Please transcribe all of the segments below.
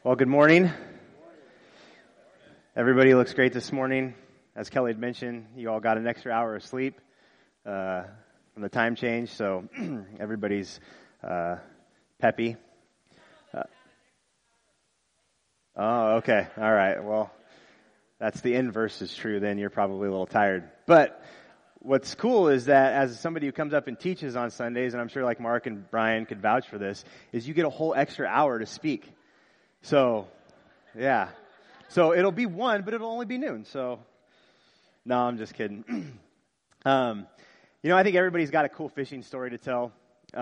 Well, good morning. Everybody looks great this morning. As Kelly had mentioned, you all got an extra hour of sleep from the time change, so everybody's peppy. Oh, okay. All right. Well, that's the inverse is true. Then you're probably a little tired. But what's cool is that as somebody who comes up and teaches on Sundays, and I'm sure like Mark and Brian could vouch for this, is you get a whole extra hour to speak. So, yeah. So it'll be 1, but it'll only be noon. So, no, I'm just kidding. I think everybody's got a cool fishing story to tell.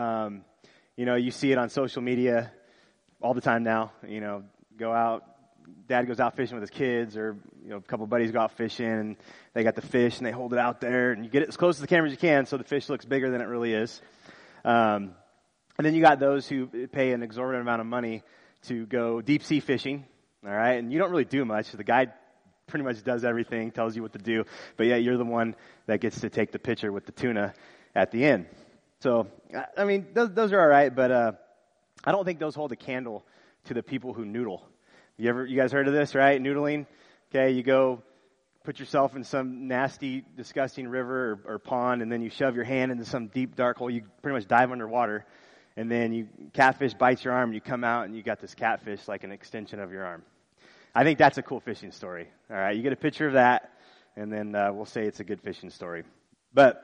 You see it on social media all the time now. Go out, dad goes out fishing with his kids, or, a couple buddies go out fishing, and they got the fish, and they hold it out there, and you get it as close to the camera as you can so the fish looks bigger than it really is. And then you got those who pay an exorbitant amount of money to go deep sea fishing, all right? And you don't really do much. The guide pretty much does everything, tells you what to do, but yet you're the one that gets to take the picture with the tuna at the end. So, I mean, those are all right, but I don't think those hold a candle to the people who noodle. You guys heard of this, right? Noodling? Okay, you go put yourself in some nasty, disgusting river or pond, and then you shove your hand into some deep, dark hole. You pretty much dive underwater. And then catfish bites your arm, and you come out, and you got this catfish like an extension of your arm. I think that's a cool fishing story. All right, you get a picture of that, and then we'll say it's a good fishing story. But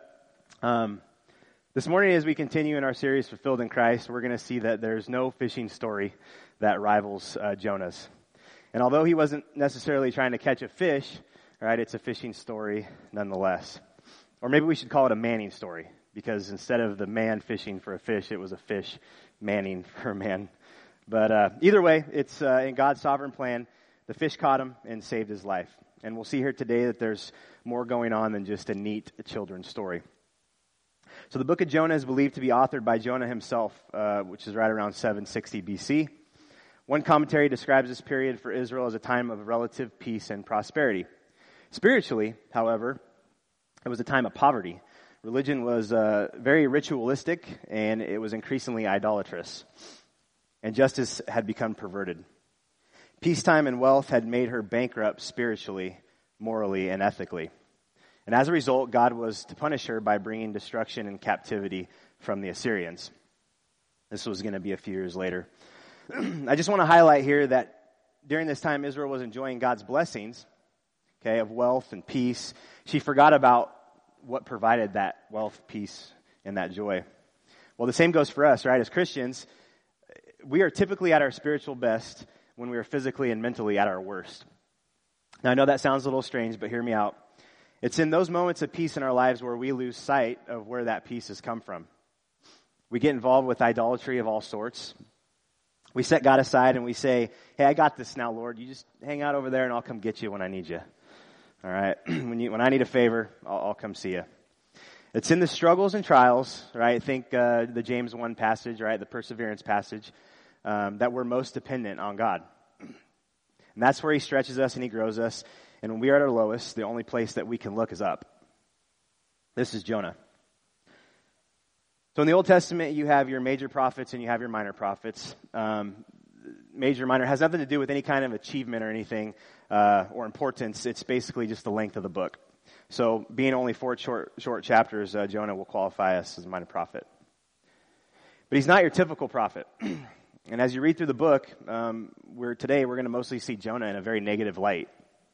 this morning, as we continue in our series, Fulfilled in Christ, we're going to see that there's no fishing story that rivals Jonah's. And although he wasn't necessarily trying to catch a fish, all right, it's a fishing story nonetheless. Or maybe we should call it a manning story, because instead of the man fishing for a fish, it was a fish manning for a man. But either way, it's in God's sovereign plan. The fish caught him and saved his life. And we'll see here today that there's more going on than just a neat children's story. So the book of Jonah is believed to be authored by Jonah himself, which is right around 760 BC. One commentary describes this period for Israel as a time of relative peace and prosperity. Spiritually, however, it was a time of poverty. Religion was very ritualistic, and it was increasingly idolatrous. And justice had become perverted. Peacetime and wealth had made her bankrupt spiritually, morally, and ethically. And as a result, God was to punish her by bringing destruction and captivity from the Assyrians. This was going to be a few years later. I just want to highlight here that during this time, Israel was enjoying God's blessings, okay, of wealth and peace. She forgot about what provided that wealth, peace, and that joy. Well, the same goes for us, right? As Christians, we are typically at our spiritual best when we are physically and mentally at our worst. Now, I know that sounds a little strange, but hear me out. It's in those moments of peace in our lives where we lose sight of where that peace has come from. We get involved with idolatry of all sorts. We set God aside and we say, hey, I got this now, Lord. You just hang out over there and I'll come get you when I need you. All right, when I need a favor, I'll come see you. It's in the struggles and trials, right? Think the James 1 passage, right? The perseverance passage, that we're most dependent on God. And that's where he stretches us and he grows us. And when we are at our lowest, the only place that we can look is up. This is Jonah. So in the Old Testament, you have your major prophets and you have your minor prophets. Major, minor has nothing to do with any kind of achievement or anything or importance. It's basically just the length of the book. So being only 4 short chapters, Jonah will qualify us as a minor prophet. But he's not your typical prophet. And as you read through the book, we're going to mostly see Jonah in a very negative light.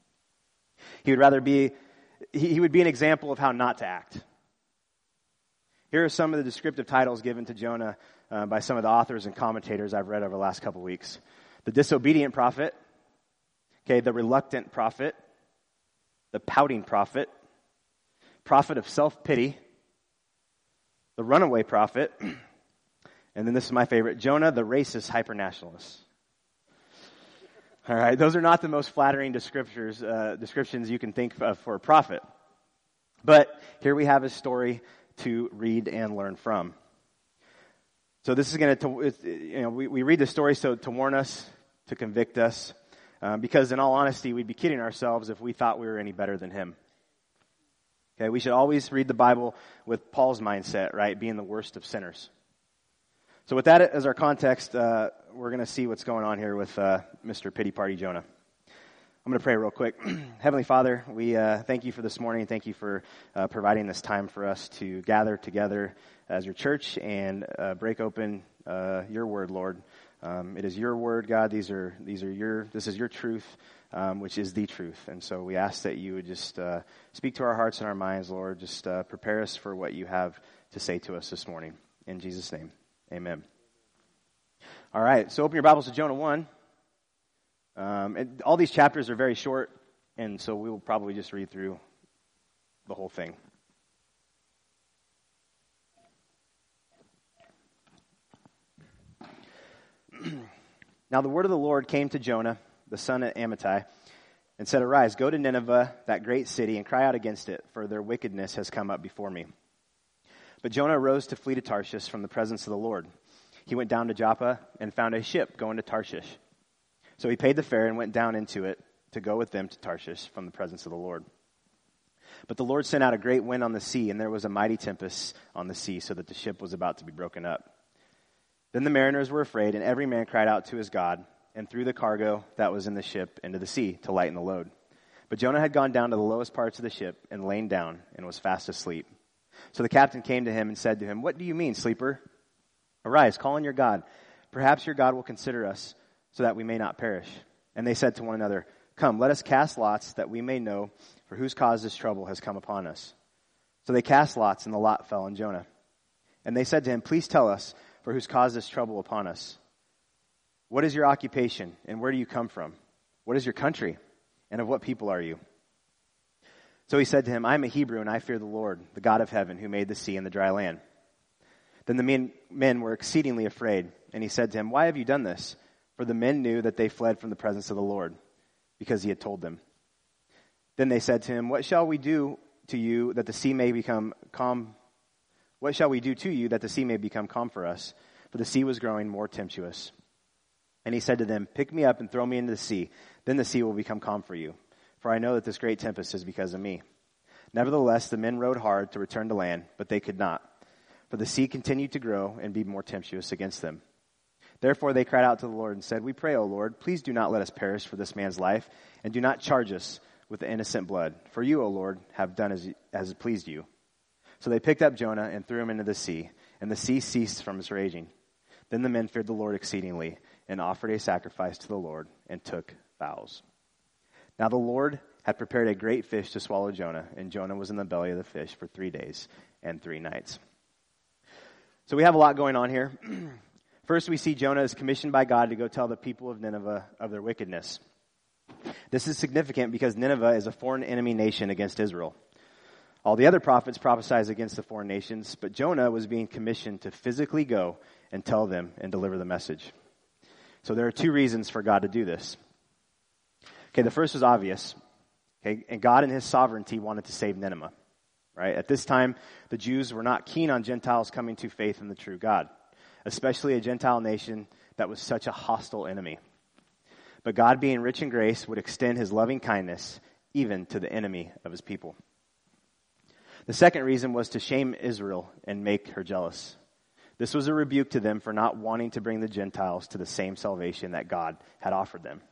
He would be an example of how not to act. Here are some of the descriptive titles given to Jonah by some of the authors and commentators I've read over the last couple weeks. The disobedient prophet, okay, the reluctant prophet, the pouting prophet, prophet of self-pity, the runaway prophet, and then this is my favorite, Jonah, the racist hyper-nationalist. All right, those are not the most flattering descriptions you can think of for a prophet. But here we have a story to read and learn from. So this is going to, we read the story to warn us, to convict us, because in all honesty, we'd be kidding ourselves if we thought we were any better than him. Okay, we should always read the Bible with Paul's mindset, right? Being the worst of sinners. So with that as our context, we're going to see what's going on here with Mr. Pity Party Jonah. I'm going to pray real quick. Heavenly Father, we thank you for this morning. Thank you for providing this time for us to gather together as your church and break open your word, Lord. It is your word, God. This is your truth, which is the truth. And so we ask that you would just speak to our hearts and our minds, Lord. Just prepare us for what you have to say to us this morning. In Jesus' name, amen. All right, so open your Bibles to Jonah 1. And all these chapters are very short, and so we will probably just read through the whole thing. Now the word of the Lord came to Jonah, the son of Amittai, and said, "Arise, go to Nineveh, that great city, and cry out against it, for their wickedness has come up before me." But Jonah arose to flee to Tarshish from the presence of the Lord. He went down to Joppa and found a ship going to Tarshish. So he paid the fare and went down into it to go with them to Tarshish from the presence of the Lord. But the Lord sent out a great wind on the sea, and there was a mighty tempest on the sea, so that the ship was about to be broken up. Then the mariners were afraid, and every man cried out to his God, and threw the cargo that was in the ship into the sea to lighten the load. But Jonah had gone down to the lowest parts of the ship and lain down and was fast asleep. So the captain came to him and said to him, "What do you mean, sleeper? Arise, call on your God. Perhaps your God will consider us, so that we may not perish." And they said to one another, "Come, let us cast lots, that we may know for whose cause this trouble has come upon us." So they cast lots, and the lot fell on Jonah. And they said to him, "Please tell us for whose cause this trouble upon us. What is your occupation, and where do you come from? What is your country, and of what people are you?" So he said to him, "I am a Hebrew, and I fear the Lord, the God of heaven, who made the sea and the dry land." Then the men were exceedingly afraid, and he said to him, "Why have you done this?" For the men knew that they fled from the presence of the Lord, because he had told them. Then they said to him, "What shall we do to you that the sea may become calm? What shall we do to you that the sea may become calm for us?" For the sea was growing more tempestuous. And he said to them, "Pick me up and throw me into the sea. Then the sea will become calm for you. For I know that this great tempest is because of me." Nevertheless, the men rowed hard to return to land, but they could not. For the sea continued to grow and be more tempestuous against them. Therefore they cried out to the Lord and said, "We pray, O Lord, please do not let us perish for this man's life, and do not charge us with the innocent blood. For you, O Lord, have done as it pleased you." So they picked up Jonah and threw him into the sea, and the sea ceased from its raging. Then the men feared the Lord exceedingly, and offered a sacrifice to the Lord, and took vows. Now the Lord had prepared a great fish to swallow Jonah, and Jonah was in the belly of the fish for 3 days and 3 nights. So we have a lot going on here. First, we see Jonah is commissioned by God to go tell the people of Nineveh of their wickedness. This is significant because Nineveh is a foreign enemy nation against Israel. All the other prophets prophesied against the foreign nations, but Jonah was being commissioned to physically go and tell them and deliver the message. So there are 2 reasons for God to do this. Okay, the first was obvious. Okay, and God in his sovereignty wanted to save Nineveh. Right? At this time, the Jews were not keen on Gentiles coming to faith in the true God, especially a Gentile nation that was such a hostile enemy. But God, being rich in grace, would extend his loving kindness even to the enemy of his people. The second reason was to shame Israel and make her jealous. This was a rebuke to them for not wanting to bring the Gentiles to the same salvation that God had offered them.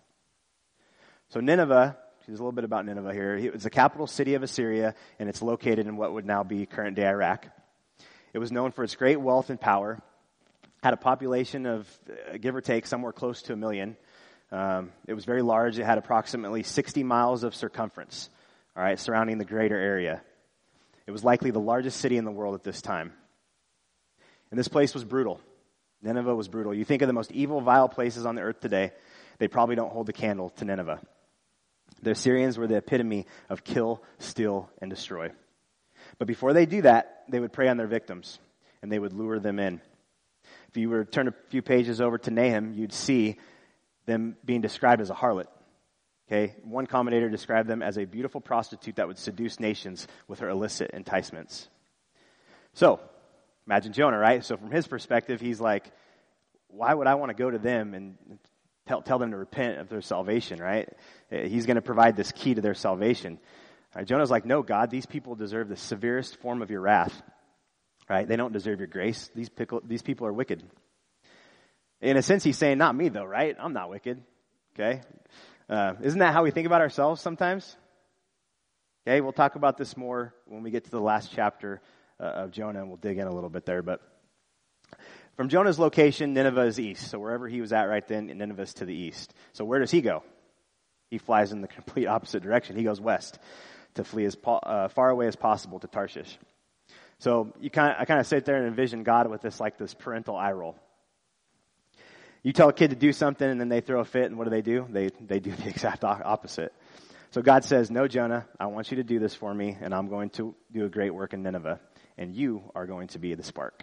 So Nineveh, there's a little bit about Nineveh here. It was the capital city of Assyria, and it's located in what would now be current-day Iraq. It was known for its great wealth and power, had a population of, give or take, somewhere close to 1 million. It was very large. It had approximately 60 miles of circumference, all right, surrounding the greater area. It was likely the largest city in the world at this time. And this place was brutal. Nineveh was brutal. You think of the most evil, vile places on the earth today, they probably don't hold a candle to Nineveh. The Assyrians were the epitome of kill, steal, and destroy. But before they do that, they would prey on their victims, and they would lure them in. If you were to turn a few pages over to Nahum, you'd see them being described as a harlot. Okay, one commentator described them as a beautiful prostitute that would seduce nations with her illicit enticements. So, imagine Jonah, right? So from his perspective, he's like, why would I want to go to them and tell them to repent of their salvation, right? He's going to provide this key to their salvation. Right, Jonah's like, no, God, these people deserve the severest form of your wrath. Right? They don't deserve your grace. These people are wicked. In a sense, he's saying, not me though, right? I'm not wicked. Okay? Isn't that how we think about ourselves sometimes? Okay, we'll talk about this more when we get to the last chapter of Jonah, and we'll dig in a little bit there. But from Jonah's location, Nineveh is east. So wherever he was at right then, Nineveh is to the east. So where does he go? He flies in the complete opposite direction. He goes west to flee as far away as possible to Tarshish. So I kind of sit there and envision God with this parental eye roll. You tell a kid to do something and then they throw a fit, and what do? They do the exact opposite. So God says, no, Jonah, I want you to do this for me, and I'm going to do a great work in Nineveh, and you are going to be the spark.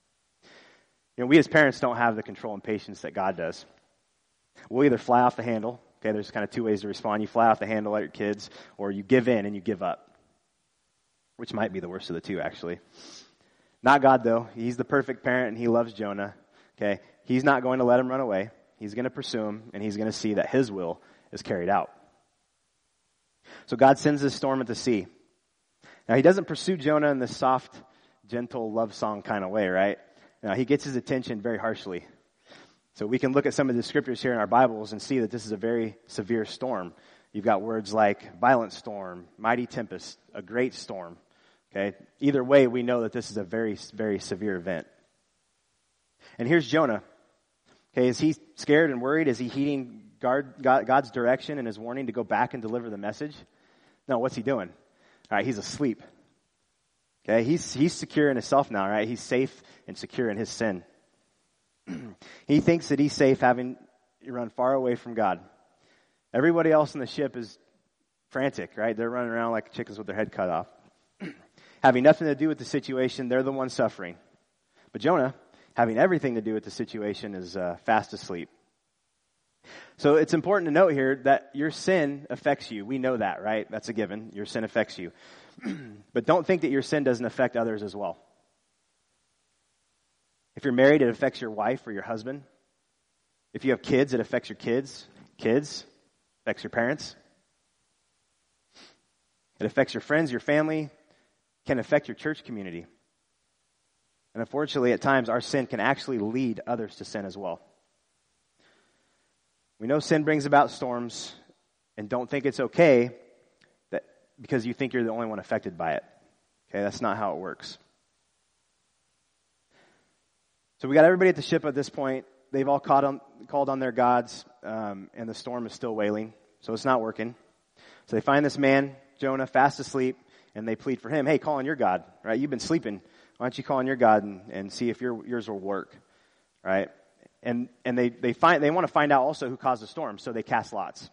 We as parents don't have the control and patience that God does. We'll either fly off the handle. Okay, there's kind of two ways to respond. You fly off the handle at your kids, or you give in and you give up, which might be the worst of the two, actually. Not God, though. He's the perfect parent, and he loves Jonah. Okay, he's not going to let him run away. He's going to pursue him, and he's going to see that his will is carried out. So God sends this storm at the sea. Now, he doesn't pursue Jonah in this soft, gentle love song kind of way, right? Now, he gets his attention very harshly. So we can look at some of the scriptures here in our Bibles and see that this is a very severe storm. You've got words like violent storm, mighty tempest, a great storm. Okay, either way, we know that this is a very, very severe event. And here's Jonah. Okay, is he scared and worried? Is he heeding God's direction and his warning to go back and deliver the message? No, what's he doing? All right, he's asleep. Okay, he's secure in himself now, right? He's safe and secure in his sin. He thinks that he's safe having run far away from God. Everybody else in the ship is frantic, right? They're running around like chickens with their head cut off. Having nothing to do with the situation, they're the ones suffering. But Jonah, having everything to do with the situation, is fast asleep. So it's important to note here that your sin affects you. We know that, right? That's a given. Your sin affects you. But don't think that your sin doesn't affect others as well. If you're married, it affects your wife or your husband. If you have kids, it affects your kids. Kids, affects your parents. It affects your friends, your family, can affect your church community. And unfortunately, at times, our sin can actually lead others to sin as well. We know sin brings about storms, and don't think it's okay that because you think you're the only one affected by it. Okay, that's not how it works. So we got everybody at the ship at this point. They've all called on their gods, and the storm is still wailing, so it's not working. So they find this man, Jonah, fast asleep, and they plead for him. Hey, call on your God, right? You've been sleeping. Why don't you call on your God and see if yours will work, right? And they want to find out also who caused the storm, so they cast lots.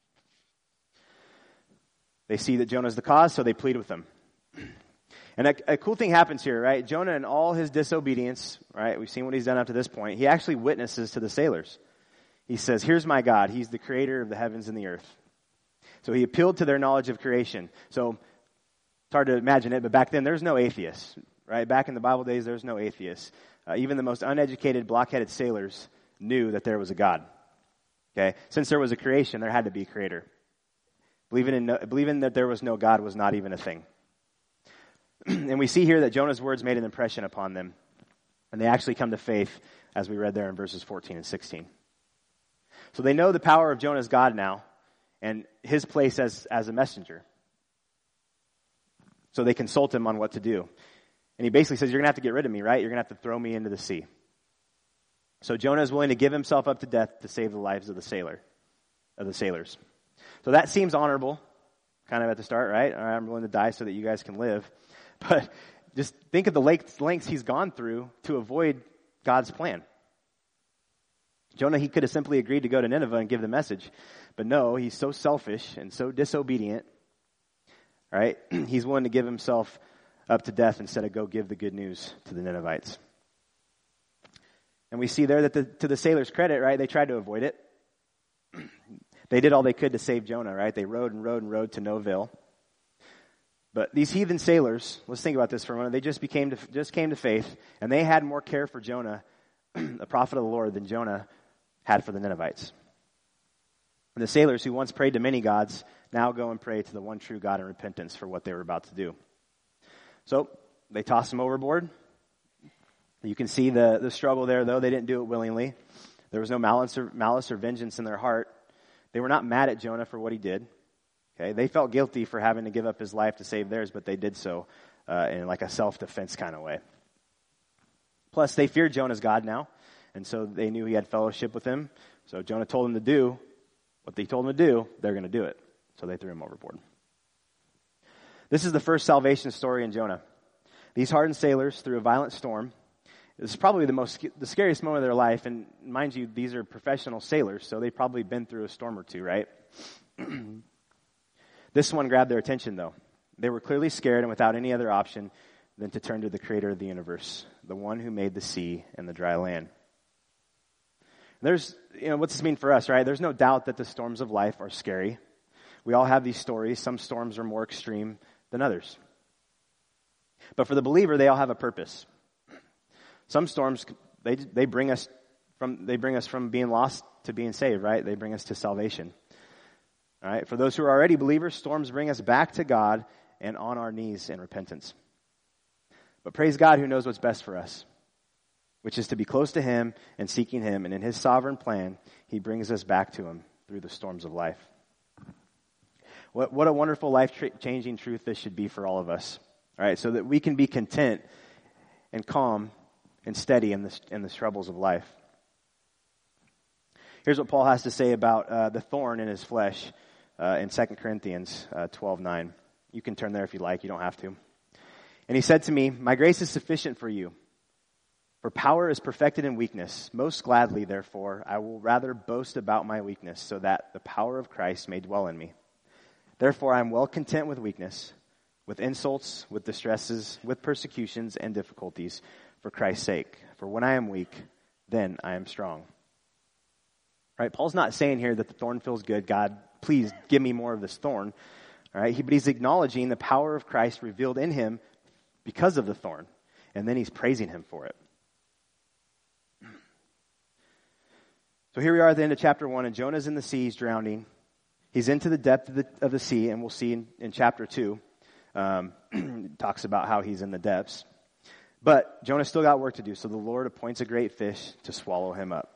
They see that Jonah's the cause, so they plead with him. And a cool thing happens here, right? Jonah, in all his disobedience, right? We've seen what he's done up to this point. He actually witnesses to the sailors. He says, here's my God. He's the creator of the heavens and the earth. So he appealed to their knowledge of creation. So it's hard to imagine it, but back then there's no atheists, right? Back in the Bible days, there's no atheists. Even the most uneducated, blockheaded sailors knew that there was a God. Okay? Since there was a creation, there had to be a creator. Believing that there was no God was not even a thing. And we see here that Jonah's words made an impression upon them. And they actually come to faith, as we read there in verses 14 and 16. So they know the power of Jonah's God now, and his place as a messenger. So they consult him on what to do. And he basically says, you're going to have to get rid of me, right? You're going to have to throw me into the sea. So Jonah is willing to give himself up to death to save the lives of the sailors. So that seems honorable, kind of at the start, right? All right, I'm willing to die so that you guys can live. But just think of the lengths he's gone through to avoid God's plan. Jonah, he could have simply agreed to go to Nineveh and give the message. But no, he's so selfish and so disobedient, right? He's willing to give himself up to death instead of go give the good news to the Ninevites. And we see there that to the sailors' credit, right, they tried to avoid it. They did all they could to save Jonah, right? They rowed and rowed and rowed to no avail. But these heathen sailors, let's think about this for a moment, they just came to faith, and they had more care for Jonah, the prophet of the Lord, than Jonah had for the Ninevites. And the sailors who once prayed to many gods now go and pray to the one true God in repentance for what they were about to do. So they toss him overboard. You can see the struggle there, though. They didn't do it willingly. There was no malice or vengeance in their heart. They were not mad at Jonah for what he did. Okay, they felt guilty for having to give up his life to save theirs, but they did so in like a self-defense kind of way. Plus, they feared Jonah's God now, and so they knew he had fellowship with him. So Jonah told them to do what they told him to do. They're going to do it. So they threw him overboard. This is the first salvation story in Jonah. These hardened sailors, through a violent storm, this is probably the scariest moment of their life. And mind you, these are professional sailors, so they've probably been through a storm or two, right? This one grabbed their attention, though. They were clearly scared and without any other option than to turn to the creator of the universe, the one who made the sea and the dry land. What's this mean for us, right? There's no doubt that the storms of life are scary. We all have these stories. Some storms are more extreme than others. But for the believer, they all have a purpose. Some storms, they bring us from being lost to being saved, right? They bring us to salvation. All right. For those who are already believers, storms bring us back to God and on our knees in repentance. But praise God who knows what's best for us, which is to be close to Him and seeking Him. And in His sovereign plan, He brings us back to Him through the storms of life. What a wonderful life-changing truth this should be for all of us. All right, so that we can be content and calm and steady in the troubles of life. Here's what Paul has to say about the thorn in his flesh in 2 Corinthians 12:9. You can turn there if you like. You don't have to. And he said to me, "My grace is sufficient for you, for power is perfected in weakness. Most gladly, therefore, I will rather boast about my weakness, so that the power of Christ may dwell in me. Therefore, I am well content with weakness, with insults, with distresses, with persecutions and difficulties, for Christ's sake. For when I am weak, then I am strong." Right? Paul's not saying here that the thorn feels good. God, please give me more of this thorn. All right? But he's acknowledging the power of Christ revealed in him because of the thorn. And then he's praising him for it. So here we are at the end of chapter 1, and Jonah's in the sea, he's drowning. He's into the depth of the sea, and we'll see in chapter 2, talks about how he's in the depths. But Jonah's still got work to do, so the Lord appoints a great fish to swallow him up.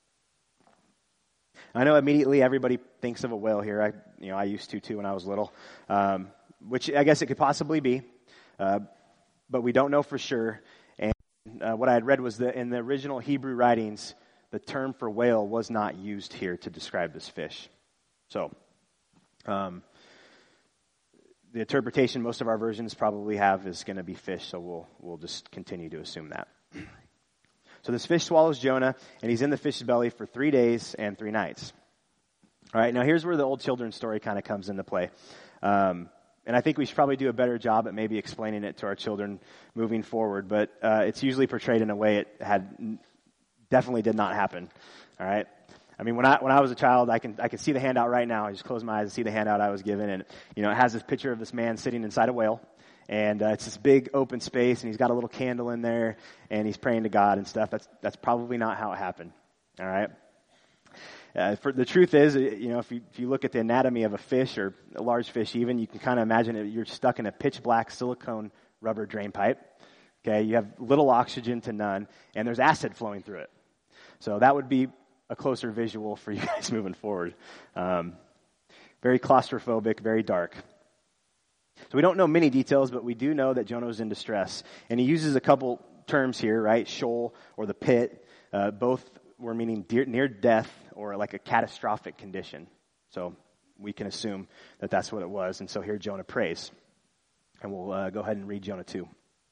I know immediately everybody thinks of a whale here. I used to too when I was little, which I guess it could possibly be, but we don't know for sure. And what I had read was that in the original Hebrew writings, the term for whale was not used here to describe this fish. So, the interpretation most of our versions probably have is going to be fish, so we'll just continue to assume that. So this fish swallows Jonah, and he's in the fish's belly for 3 days and 3 nights. All right, now here's where the old children's story kind of comes into play. And I think we should probably do a better job at maybe explaining it to our children moving forward, but it's usually portrayed in a way it definitely did not happen. All right? I mean, when I was a child, I can see the handout right now. I just close my eyes and see the handout I was given, and it has this picture of this man sitting inside a whale, and it's this big open space, and he's got a little candle in there, and he's praying to God and stuff. That's probably not how it happened. All right. For the truth is, if you look at the anatomy of a fish or a large fish, even you can kind of imagine it, you're stuck in a pitch black silicone rubber drain pipe. Okay, you have little oxygen to none, and there's acid flowing through it. So that would be a closer visual for you guys moving forward. Very claustrophobic, very dark. So we don't know many details, but we do know that Jonah was in distress. And he uses a couple terms here, right? Sheol or the pit. Both were meaning near death or like a catastrophic condition. So we can assume that that's what it was. And so here Jonah prays. And we'll go ahead and read Jonah 2.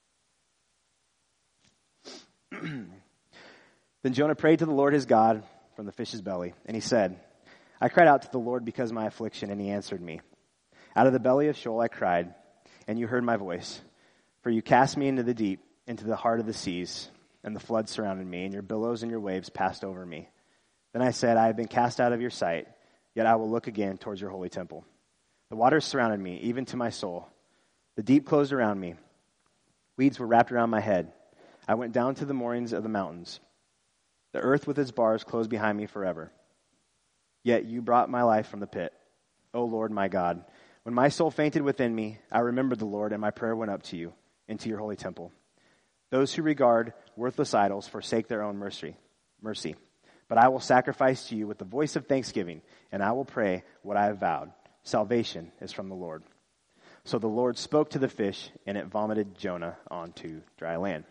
Then Jonah prayed to the Lord his God from the fish's belly, and he said, "I cried out to the Lord because of my affliction, and he answered me. Out of the belly of Sheol I cried, and you heard my voice. For you cast me into the deep, into the heart of the seas, and the flood surrounded me, and your billows and your waves passed over me. Then I said, I have been cast out of your sight, yet I will look again towards your holy temple. The waters surrounded me, even to my soul. The deep closed around me. Weeds were wrapped around my head. I went down to the moorings of the mountains. The earth with its bars closed behind me forever. Yet you brought my life from the pit, O Lord my God. When my soul fainted within me, I remembered the Lord, and my prayer went up to you, into your holy temple. Those who regard worthless idols forsake their own mercy. But But I will sacrifice to you with the voice of thanksgiving, and I will pray what I have vowed. Salvation is from the Lord." So the Lord spoke to the fish, and it vomited Jonah onto dry land.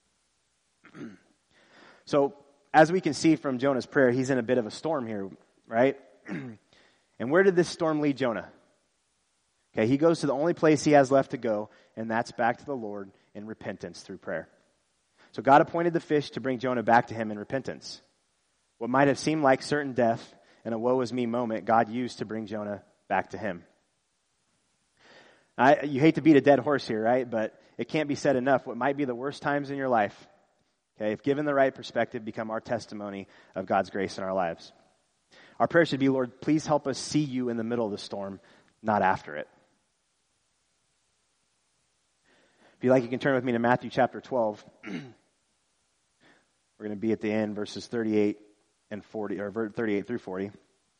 So, as we can see from Jonah's prayer, he's in a bit of a storm here, right? And where did this storm lead Jonah? Okay, he goes to the only place he has left to go, and that's back to the Lord in repentance through prayer. So God appointed the fish to bring Jonah back to him in repentance. What might have seemed like certain death and a woe is me moment, God used to bring Jonah back to him. You hate to beat a dead horse here, right? But it can't be said enough. What might be the worst times in your life, okay, if given the right perspective, become our testimony of God's grace in our lives. Our prayer should be, Lord, please help us see you in the middle of the storm, not after it. If you like, you can turn with me to Matthew chapter 12. We're going to be at the end, verses 38 and 40, or 38 through 40.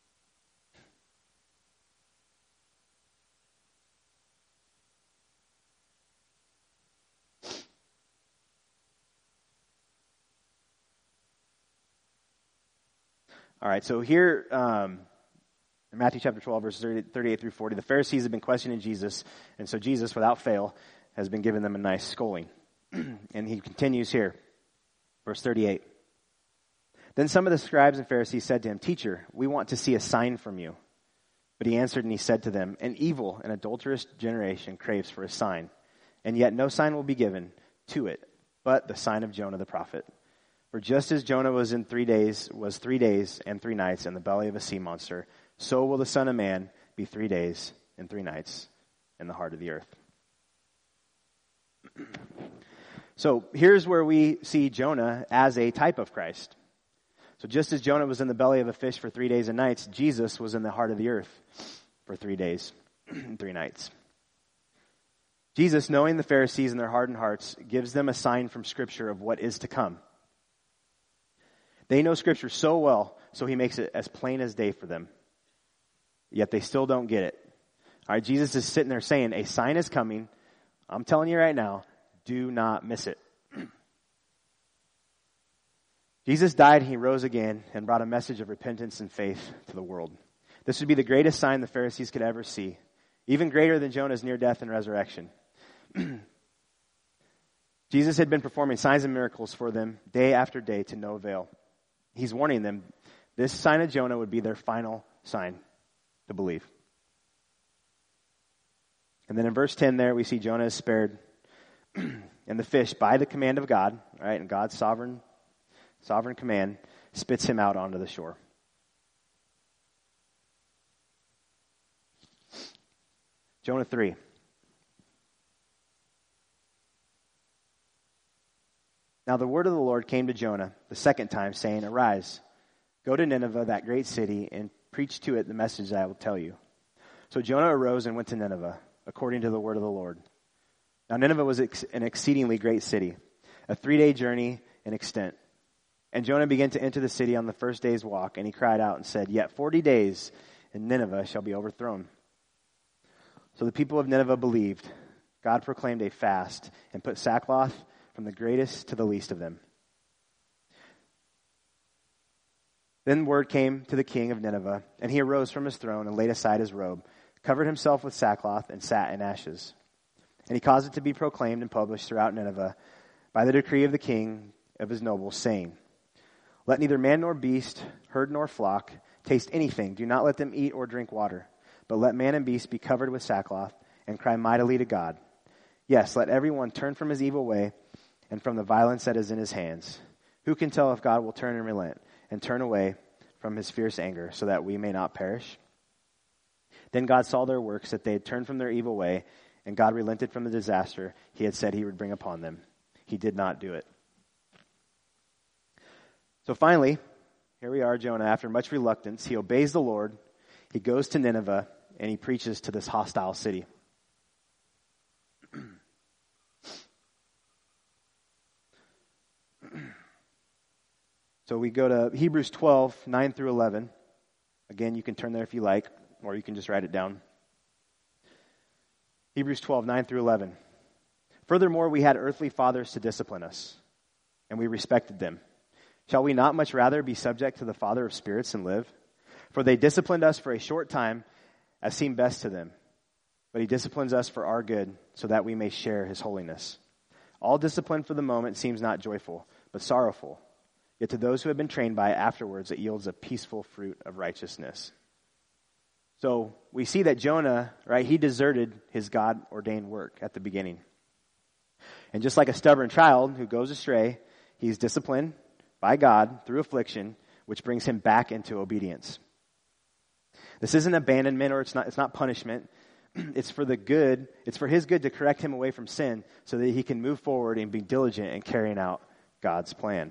All right, so here in Matthew chapter 12, verses 38 through 40, the Pharisees have been questioning Jesus, and so Jesus, without fail, has been giving them a nice scolding. And he continues here, verse 38. Then some of the scribes and Pharisees said to him, "Teacher, we want to see a sign from you." But he answered and he said to them, "An evil and adulterous generation craves for a sign, and yet no sign will be given to it, but the sign of Jonah the prophet. For just as Jonah was 3 days and 3 nights in the belly of a sea monster, so will the Son of Man be 3 days and 3 nights in the heart of the earth." So here's where we see Jonah as a type of Christ. So just as Jonah was in the belly of a fish for 3 days and nights, Jesus was in the heart of the earth for 3 days and 3 nights. Jesus, knowing the Pharisees and their hardened hearts, gives them a sign from Scripture of what is to come. They know Scripture so well, so he makes it as plain as day for them. Yet they still don't get it. All right, Jesus is sitting there saying, a sign is coming. I'm telling you right now, do not miss it. Jesus died and he rose again and brought a message of repentance and faith to the world. This would be the greatest sign the Pharisees could ever see, even greater than Jonah's near death and resurrection. Jesus had been performing signs and miracles for them day after day to no avail. He's warning them this sign of Jonah would be their final sign to believe. And then in verse 10 there we see Jonah is spared and the fish by the command of God, right, and God's sovereign command spits him out onto the shore. Jonah 3. Now the word of the Lord came to Jonah the second time, saying, "Arise, go to Nineveh, that great city, and preach to it the message that I will tell you." So Jonah arose and went to Nineveh, according to the word of the Lord. Now Nineveh was an exceedingly great city, a 3-day journey in extent. And Jonah began to enter the city on the first day's walk, and he cried out and said, "Yet 40 days, and Nineveh shall be overthrown." So the people of Nineveh believed. God proclaimed a fast and put sackcloth from the greatest to the least of them. Then word came to the king of Nineveh, and he arose from his throne and laid aside his robe, covered himself with sackcloth, and sat in ashes. And he caused it to be proclaimed and published throughout Nineveh by the decree of the king of his nobles, saying, "Let neither man nor beast, herd nor flock, taste anything. Do not let them eat or drink water. But let man and beast be covered with sackcloth and cry mightily to God. Yes, let everyone turn from his evil way and from the violence that is in his hands. Who can tell if God will turn and relent and turn away from his fierce anger so that we may not perish?" Then God saw their works, that they had turned from their evil way, and God relented from the disaster he had said he would bring upon them. He did not do it. So finally, here we are, Jonah, after much reluctance, he obeys the Lord, he goes to Nineveh, and he preaches to this hostile city. So we go to Hebrews 12, 9 through 11. Again, you can turn there if you like, or you can just write it down. Hebrews 12, 9 through 11. "Furthermore, we had earthly fathers to discipline us, and we respected them. Shall we not much rather be subject to the Father of spirits and live? For they disciplined us for a short time, as seemed best to them. But he disciplines us for our good, so that we may share his holiness. All discipline for the moment seems not joyful, but sorrowful. Yet to those who have been trained by it afterwards, it yields a peaceful fruit of righteousness. So we see that Jonah, right, he deserted his God-ordained work at the beginning. And just like a stubborn child who goes astray, he's disciplined by God through affliction, which brings him back into obedience. This isn't abandonment, or it's not punishment. It's for the good. It's for his good to correct him away from sin so that he can move forward and be diligent in carrying out God's plan.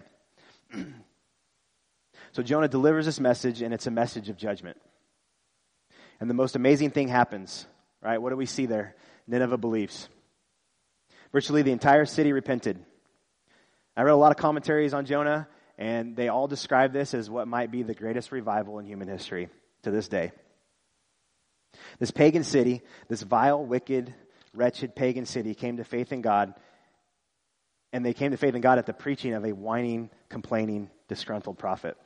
So Jonah delivers this message, and it's a message of judgment. And the most amazing thing happens, right? What do we see there? Nineveh believes. Virtually the entire city repented. I read a lot of commentaries on Jonah, and they all describe this as what might be the greatest revival in human history to this day. This pagan city, this vile, wicked, wretched pagan city came to faith in God, and they came to faith in God at the preaching of a whining, complaining, disgruntled prophet.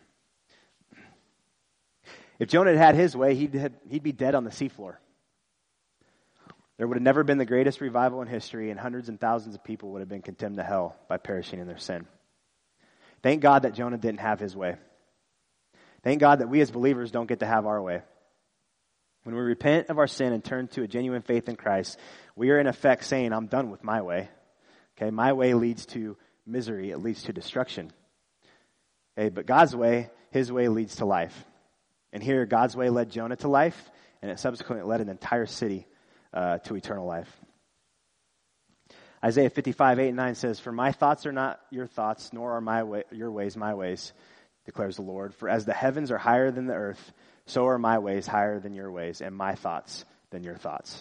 If Jonah had had his way, he'd be dead on the seafloor. There would have never been the greatest revival in history, and hundreds and thousands of people would have been condemned to hell by perishing in their sin. Thank God that Jonah didn't have his way. Thank God that we as believers don't get to have our way. When we repent of our sin and turn to a genuine faith in Christ, we are in effect saying, I'm done with my way. Okay, my way leads to misery. It leads to destruction. Okay, but God's way, his way leads to life. And here, God's way led Jonah to life, and it subsequently led an entire city to eternal life. Isaiah 55:8-9 says, For my thoughts are not your thoughts, nor are your ways my ways, declares the Lord. For as the heavens are higher than the earth, so are my ways higher than your ways, and my thoughts than your thoughts.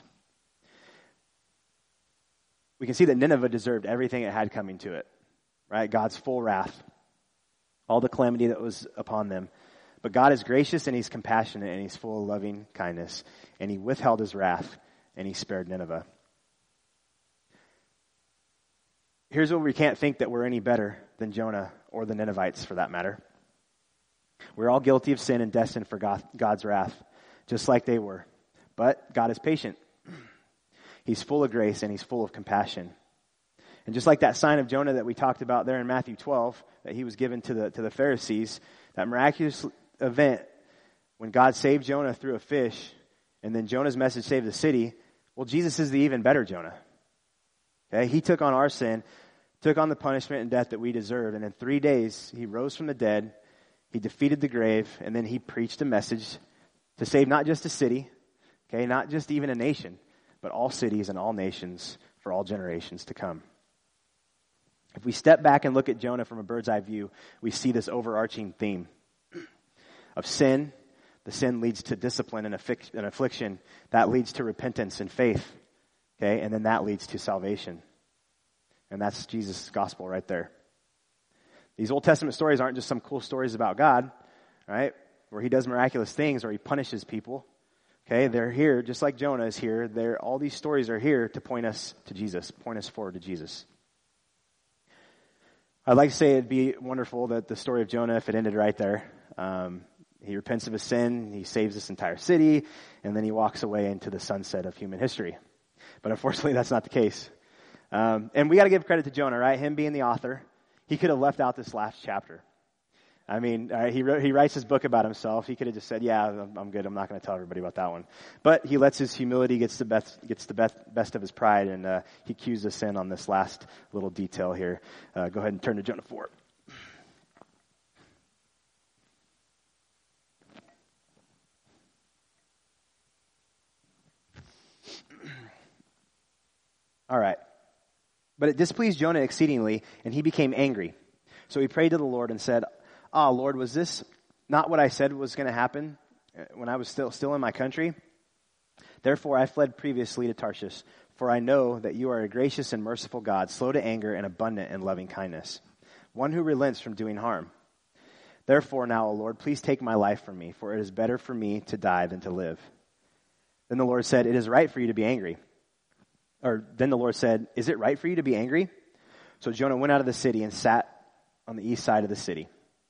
We can see that Nineveh deserved everything it had coming to it, right? God's full wrath, all the calamity that was upon them. But God is gracious and he's compassionate and he's full of loving kindness. And he withheld his wrath and he spared Nineveh. Here's where we can't think that we're any better than Jonah or the Ninevites for that matter. We're all guilty of sin and destined for God's wrath, just like they were. But God is patient. He's full of grace and he's full of compassion. And just like that sign of Jonah that we talked about there in Matthew 12, that he was given to the Pharisees, that miraculous event when God saved Jonah through a fish, and then Jonah's message saved the city, well, Jesus is the even better Jonah. Okay, he took on our sin, took on the punishment and death that we deserve, and in 3 days, he rose from the dead, he defeated the grave, and then he preached a message to save not just a city, okay, not just even a nation, but all cities and all nations for all generations to come. If we step back and look at Jonah from a bird's eye view, we see this overarching theme of sin. The sin leads to discipline and affliction. That leads to repentance and faith. Okay, and then that leads to salvation. And that's Jesus' gospel right there. These Old Testament stories aren't just some cool stories about God, right, where he does miraculous things or he punishes people. Okay, they're here, just like Jonah is here. All these stories are here to point us to Jesus, point us forward to Jesus. I'd like to say it'd be wonderful that the story of Jonah, if it ended right there, he repents of his sin, he saves this entire city, and then he walks away into the sunset of human history. But unfortunately, that's not the case. And we got to give credit to Jonah, right? Him being the author, he could have left out this last chapter. I mean, he writes his book about himself. He could have just said, "Yeah, I'm good. I'm not going to tell everybody about that one." But he lets his humility gets the best of his pride, and he cues us in on this last little detail here. Go ahead and turn to Jonah 4. All right. But it displeased Jonah exceedingly, and he became angry. So he prayed to the Lord and said, Lord, was this not what I said was going to happen when I was still in my country? Therefore I fled previously to Tarshish, for I know that you are a gracious and merciful God, slow to anger and abundant in loving kindness, one who relents from doing harm. Therefore now, O Lord, please take my life from me, for it is better for me to die than to live. Then the Lord said, it is right for you to be angry. Then the Lord said, is it right for you to be angry? So Jonah went out of the city and sat on the east side of the city.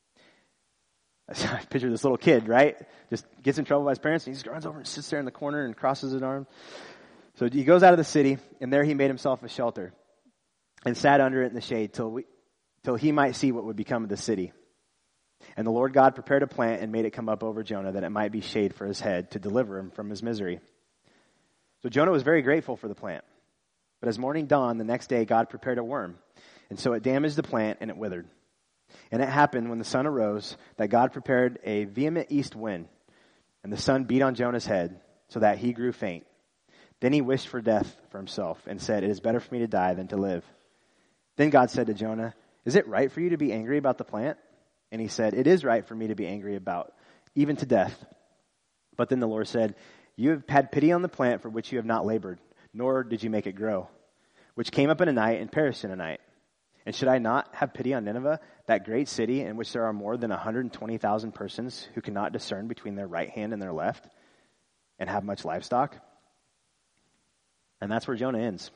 I picture this little kid, right? Just gets in trouble by his parents, and he just runs over and sits there in the corner and crosses his arms. So he goes out of the city, and there he made himself a shelter and sat under it in the shade till he might see what would become of the city. And the Lord God prepared a plant and made it come up over Jonah, that it might be shade for his head, to deliver him from his misery. So Jonah was very grateful for the plant. But as morning dawned the next day, God prepared a worm, and so it damaged the plant, and it withered. And it happened when the sun arose that God prepared a vehement east wind, and the sun beat on Jonah's head, so that he grew faint. Then he wished for death for himself, and said, "It is better for me to die than to live." Then God said to Jonah, "Is it right for you to be angry about the plant?" And he said, "It is right for me to be angry about, even to death." But then the Lord said, "You have had pity on the plant for which you have not labored, nor did you make it grow, which came up in a night and perished in a night. And should I not have pity on Nineveh, that great city in which there are more than 120,000 persons who cannot discern between their right hand and their left, and have much livestock?" And that's where Jonah ends.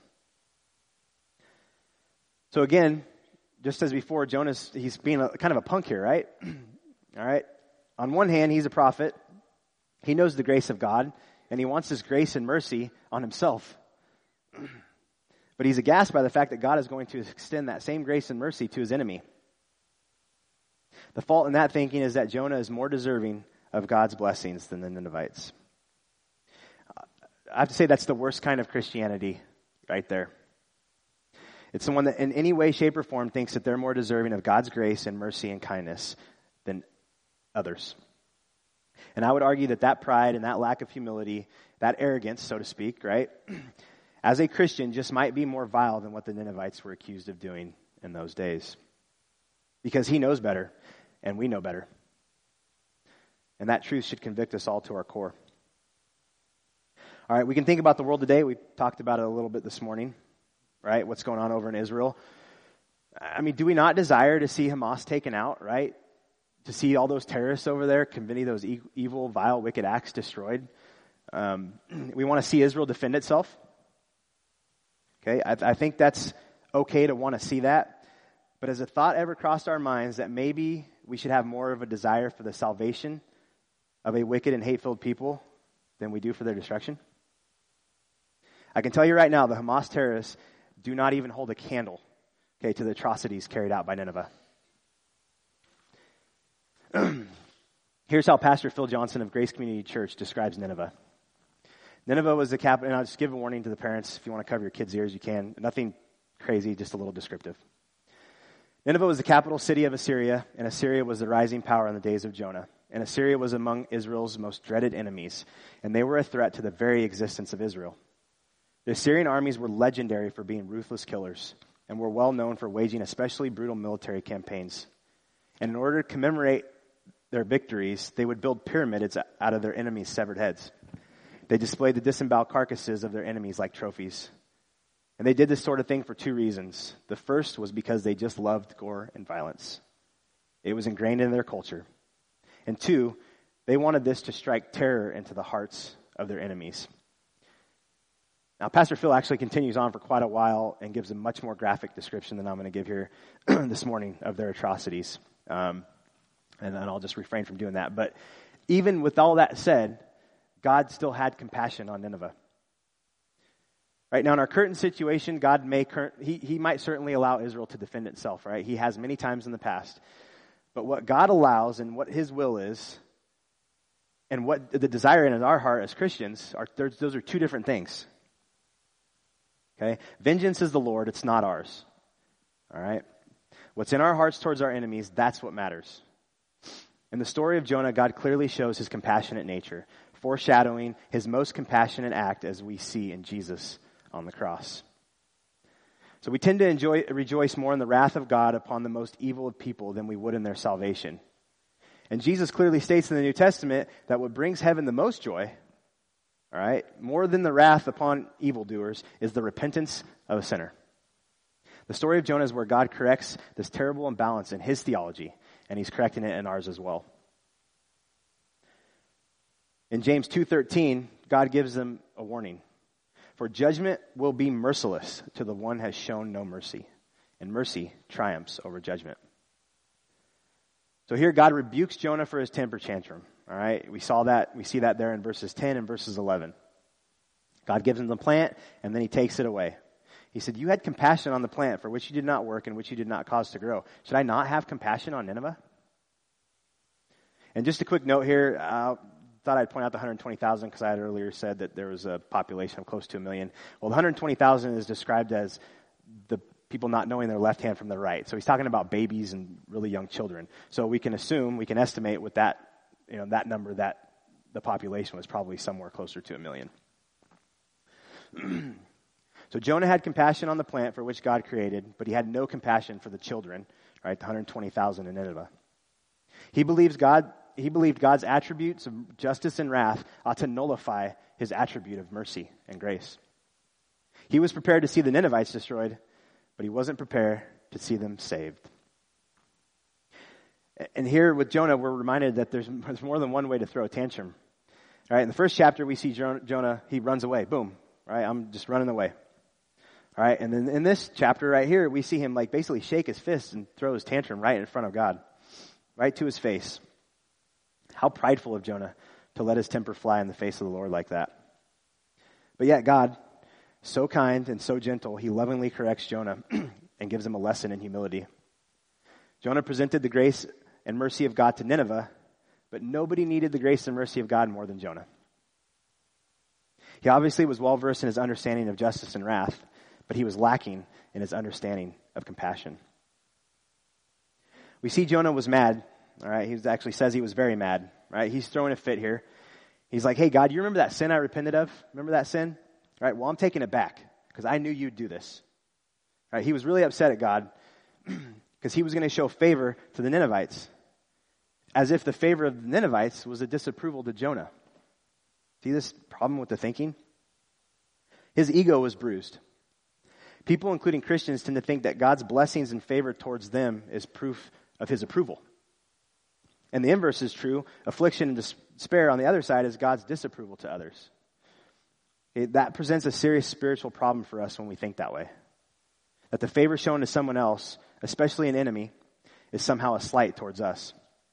So again, just as before, he's being kind of a punk here, right? All right. On one hand, he's a prophet. He knows the grace of God, and he wants his grace and mercy on himself. But he's aghast by the fact that God is going to extend that same grace and mercy to his enemy. The fault in that thinking is that Jonah is more deserving of God's blessings than the Ninevites. I have to say that's the worst kind of Christianity right there. It's someone that in any way, shape, or form thinks that they're more deserving of God's grace and mercy and kindness than others. And I would argue that pride and that lack of humility, that arrogance, so to speak, right, as a Christian just might be more vile than what the Ninevites were accused of doing in those days. Because he knows better, and we know better. And that truth should convict us all to our core. All right, we can think about the world today. We talked about it a little bit this morning, right? What's going on over in Israel. I mean, do we not desire to see Hamas taken out, right? To see all those terrorists over there committing those evil, vile, wicked acts destroyed? We want to see Israel defend itself. Okay, I think that's okay to want to see that. But has a thought ever crossed our minds that maybe we should have more of a desire for the salvation of a wicked and hate-filled people than we do for their destruction? I can tell you right now, the Hamas terrorists do not even hold a candle, okay, to the atrocities carried out by Nineveh. Here's how Pastor Phil Johnson of Grace Community Church describes Nineveh. Nineveh was the capital, and I'll just give a warning to the parents. If you want to cover your kids' ears, you can. Nothing crazy, just a little descriptive. Nineveh was the capital city of Assyria, and Assyria was the rising power in the days of Jonah. And Assyria was among Israel's most dreaded enemies, and they were a threat to the very existence of Israel. The Assyrian armies were legendary for being ruthless killers, and were well known for waging especially brutal military campaigns. And in order to commemorate their victories, they would build pyramids out of their enemies' severed heads. They displayed the disemboweled carcasses of their enemies like trophies. And they did this sort of thing for two reasons. The first was because they just loved gore and violence. It was ingrained in their culture. And two, they wanted this to strike terror into the hearts of their enemies. Now, Pastor Phil actually continues on for quite a while and gives a much more graphic description than I'm going to give here this morning of their atrocities. And then I'll just refrain from doing that. But even with all that said, God still had compassion on Nineveh. Right now, in our current situation, God He might certainly allow Israel to defend itself, right? He has many times in the past. But what God allows and what His will is, and what the desire in our heart as Christians, those are two different things. Okay? Vengeance is the Lord, it's not ours. All right? What's in our hearts towards our enemies, that's what matters. In the story of Jonah, God clearly shows His compassionate nature, foreshadowing His most compassionate act as we see in Jesus on the cross. So we tend to rejoice more in the wrath of God upon the most evil of people than we would in their salvation. And Jesus clearly states in the New Testament that what brings heaven the most joy, all right, more than the wrath upon evildoers, is the repentance of a sinner. The story of Jonah is where God corrects this terrible imbalance in His theology, and He's correcting it in ours as well. In James 2:13, God gives them a warning. For judgment will be merciless to the one who has shown no mercy, and mercy triumphs over judgment. So here God rebukes Jonah for his temper tantrum. All right, we see that there in verses 10 and verses 11. God gives him the plant, and then he takes it away. He said, you had compassion on the plant for which you did not work and which you did not cause to grow. Should I not have compassion on Nineveh? And just a quick note here, thought I'd point out the 120,000 because I had earlier said that there was a population of close to 1 million. Well, the 120,000 is described as the people not knowing their left hand from their right. So he's talking about babies and really young children. So we can estimate with that, that number that the population was probably somewhere closer to 1 million. So Jonah had compassion on the plant for which God created, but he had no compassion for the children, right? The 120,000 in Nineveh. He believed God's attributes of justice and wrath ought to nullify his attribute of mercy and grace. He was prepared to see the Ninevites destroyed, but he wasn't prepared to see them saved. And here with Jonah, we're reminded that there's more than one way to throw a tantrum. All right, in the first chapter, we see Jonah, he runs away. Boom. All right, I'm just running away. All right, and then in this chapter right here, we see him basically shake his fist and throw his tantrum right in front of God, right to his face. How prideful of Jonah to let his temper fly in the face of the Lord like that. But yet God, so kind and so gentle, he lovingly corrects Jonah and gives him a lesson in humility. Jonah presented the grace and mercy of God to Nineveh, but nobody needed the grace and mercy of God more than Jonah. He obviously was well-versed in his understanding of justice and wrath, but he was lacking in his understanding of compassion. We see Jonah was mad. All right, he actually says he was very mad. Right, he's throwing a fit here. He's like, "Hey God, you remember that sin I repented of? Remember that sin? All right, well I'm taking it back because I knew you'd do this." All right, he was really upset at God because he was going to show favor to the Ninevites, as if the favor of the Ninevites was a disapproval to Jonah. See this problem with the thinking? His ego was bruised. People, including Christians, tend to think that God's blessings and favor towards them is proof of his approval. And the inverse is true. Affliction and despair on the other side is God's disapproval to others. That presents a serious spiritual problem for us when we think that way. That the favor shown to someone else, especially an enemy, is somehow a slight towards us.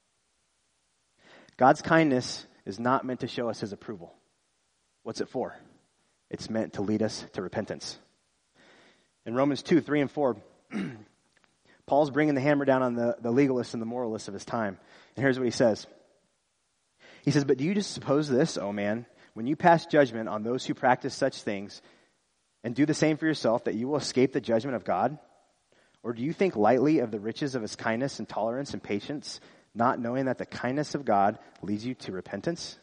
God's kindness is not meant to show us his approval. What's it for? It's meant to lead us to repentance. In Romans 2, 3, and 4, Paul's bringing the hammer down on the legalists and the moralists of his time. And here's what he says. He says, "But do you just suppose this, O man, when you pass judgment on those who practice such things and do the same for yourself, that you will escape the judgment of God? Or do you think lightly of the riches of his kindness and tolerance and patience, not knowing that the kindness of God leads you to repentance?"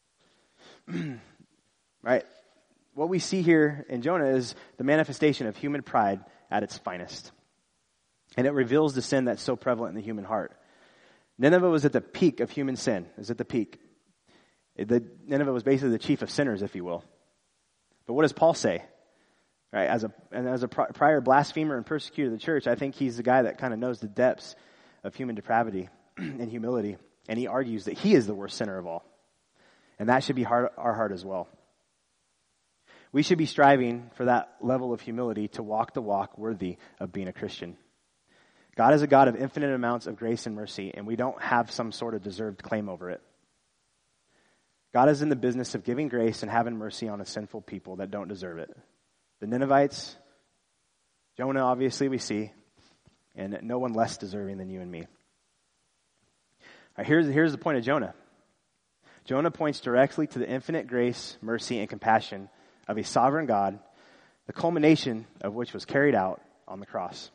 Right? What we see here in Jonah is the manifestation of human pride at its finest. And it reveals the sin that's so prevalent in the human heart. Nineveh was at the peak of human sin. It was at the peak. Nineveh was basically the chief of sinners, if you will. But what does Paul say? Right? As a prior blasphemer and persecutor of the church, I think he's the guy that kind of knows the depths of human depravity and humility. And he argues that he is the worst sinner of all. And that should be our heart as well. We should be striving for that level of humility to walk the walk worthy of being a Christian. God is a God of infinite amounts of grace and mercy, and we don't have some sort of deserved claim over it. God is in the business of giving grace and having mercy on a sinful people that don't deserve it. The Ninevites, Jonah obviously we see, and no one less deserving than you and me. All right, here's the point of Jonah. Jonah points directly to the infinite grace, mercy, and compassion of a sovereign God, the culmination of which was carried out on the cross.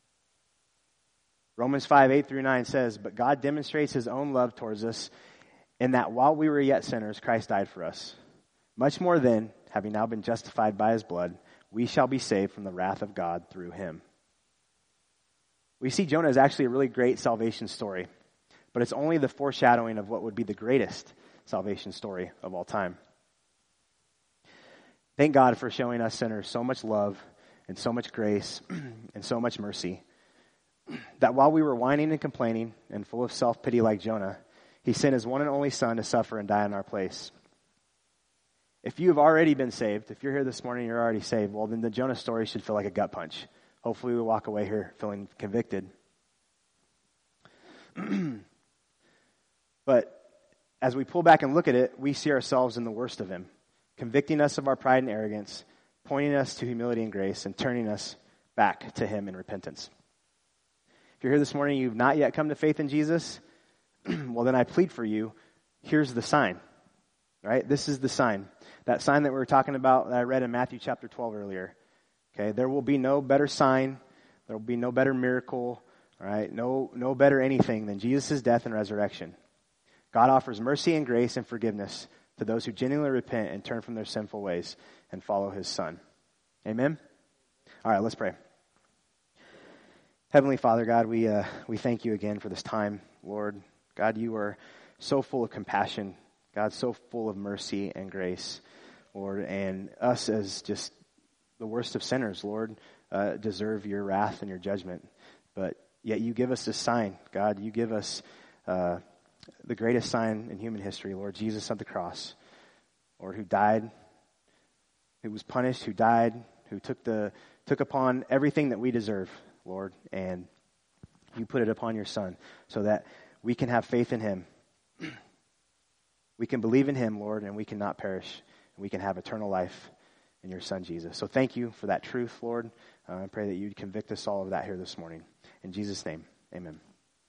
Romans 5, 8 through 9 says, "But God demonstrates his own love towards us in that while we were yet sinners, Christ died for us. Much more then, having now been justified by his blood, we shall be saved from the wrath of God through him." We see Jonah is actually a really great salvation story, but it's only the foreshadowing of what would be the greatest salvation story of all time. Thank God for showing us sinners so much love and so much grace and so much mercy, that while we were whining and complaining and full of self-pity like Jonah, he sent his one and only son to suffer and die in our place. If you have already been saved, if you're here this morning and you're already saved, well, then the Jonah story should feel like a gut punch. Hopefully we walk away here feeling convicted. But as we pull back and look at it, we see ourselves in the worst of him, convicting us of our pride and arrogance, pointing us to humility and grace, and turning us back to him in repentance. If you're here this morning, you've not yet come to faith in Jesus, well, then I plead for you, here's the sign, right? This is the sign. That sign that we were talking about that I read in Matthew chapter 12 earlier. Okay, there will be no better sign, there will be no better miracle, right? No better anything than Jesus' death and resurrection. God offers mercy and grace and forgiveness to those who genuinely repent and turn from their sinful ways and follow his Son. Amen? All right, let's pray. Heavenly Father, God, we thank you again for this time, Lord. God, you are so full of compassion. God, so full of mercy and grace, Lord. And us as just the worst of sinners, Lord, deserve your wrath and your judgment. But yet you give us this sign, God. You give us the greatest sign in human history, Lord, Jesus on the cross, Lord, who died, who was punished, who died, who took upon everything that we deserve, Lord, and you put it upon your Son so that we can have faith in him. We can believe in him, Lord, and we cannot perish. And we can have eternal life in your Son, Jesus. So thank you for that truth, Lord. I pray that you'd convict us all of that here this morning. In Jesus' name, amen.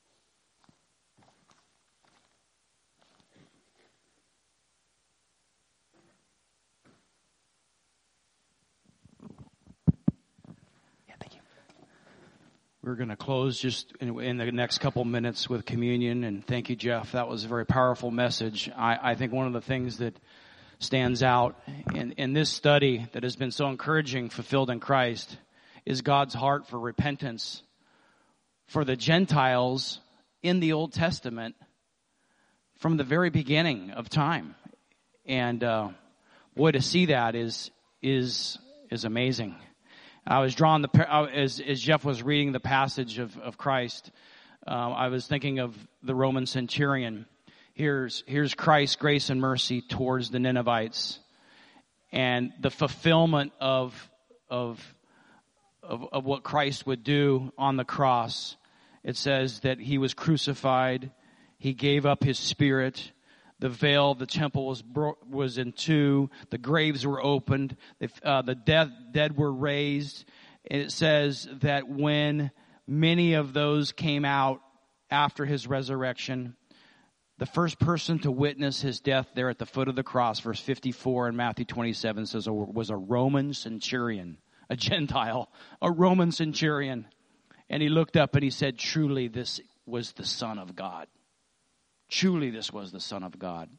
We're going to close just in the next couple minutes with communion. And thank you, Jeff. That was a very powerful message. I think one of the things that stands out in this study that has been so encouraging, fulfilled in Christ, is God's heart for repentance for the Gentiles in the Old Testament from the very beginning of time. And boy, to see that is amazing. I was drawn as Jeff was reading the passage of Christ. I was thinking of the Roman centurion. Here's Christ's grace and mercy towards the Ninevites, and the fulfillment of what Christ would do on the cross. It says that he was crucified. He gave up his spirit. The veil of the temple was in two. The graves were opened. The dead were raised. And it says that when many of those came out after his resurrection, the first person to witness his death there at the foot of the cross, verse 54 in Matthew 27 says, was a Roman centurion, a Gentile, a Roman centurion. And he looked up and he said, truly this was the Son of God. Truly, this was the Son of God.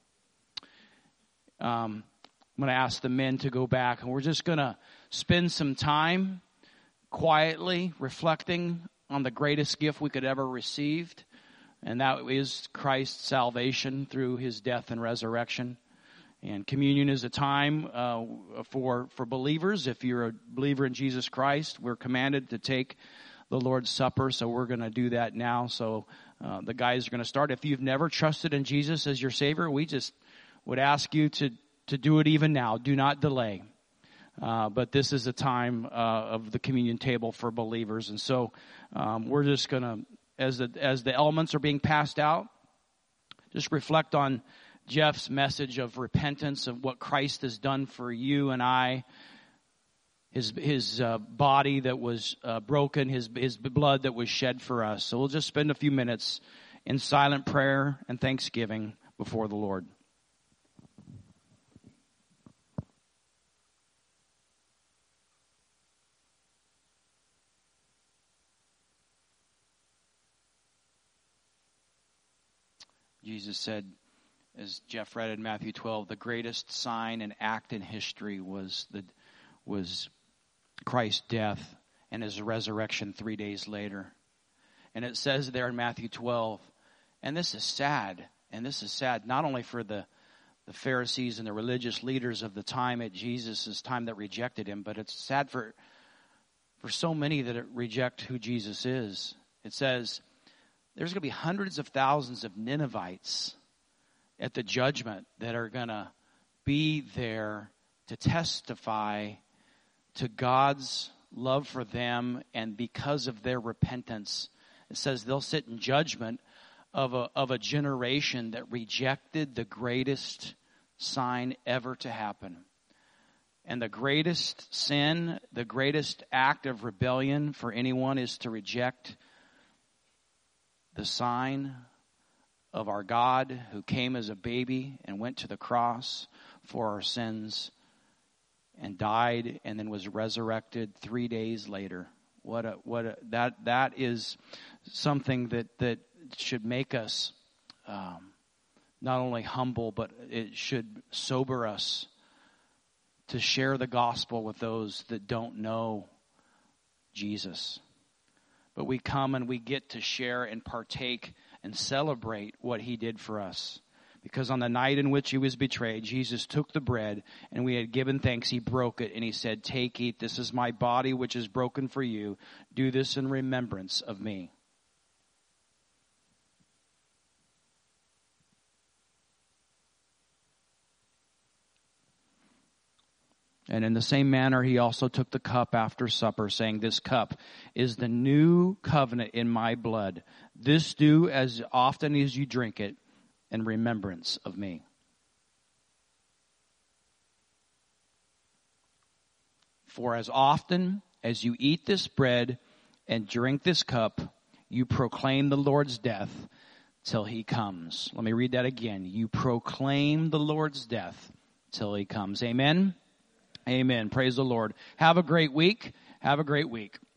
I'm going to ask the men to go back, and we're just going to spend some time quietly reflecting on the greatest gift we could ever receive, and that is Christ's salvation through his death and resurrection. And communion is a time for believers. If you're a believer in Jesus Christ, we're commanded to take the Lord's Supper, so we're going to do that now. So the guys are going to start. If you've never trusted in Jesus as your Savior, we just would ask you to do it even now. Do not delay. But this is a time of the communion table for believers. And so we're just going to, as the elements are being passed out, just reflect on Jeff's message of repentance, of what Christ has done for you and I. His body that was broken, his blood that was shed for us. So we'll just spend a few minutes in silent prayer and thanksgiving before the Lord. Jesus said, as Jeff read in Matthew 12, the greatest sign and act in history was Christ's death and his resurrection 3 days later. And it says there in Matthew 12, and this is sad not only for the Pharisees and the religious leaders of the time at Jesus' time that rejected him, but it's sad for so many that reject who Jesus is. It says there's going to be hundreds of thousands of Ninevites at the judgment that are going to be there to testify to God's love for them, and because of their repentance, it says they'll sit in judgment of a generation that rejected the greatest sign ever to happen. And the greatest sin, the greatest act of rebellion for anyone is to reject the sign of our God who came as a baby and went to the cross for our sins and died and then was resurrected 3 days later. That is something that should make us not only humble, but it should sober us to share the gospel with those that don't know Jesus. But we come and we get to share and partake and celebrate what he did for us. Because on the night in which he was betrayed, Jesus took the bread, and we had given thanks. He broke it, and he said, "Take, eat. This is my body, which is broken for you. Do this in remembrance of me." And in the same manner, he also took the cup after supper, saying, "This cup is the new covenant in my blood. This do as often as you drink it in remembrance of me." For as often as you eat this bread and drink this cup, you proclaim the Lord's death till he comes. Let me read that again. You proclaim the Lord's death till he comes. Amen. Amen. Praise the Lord. Have a great week. Have a great week.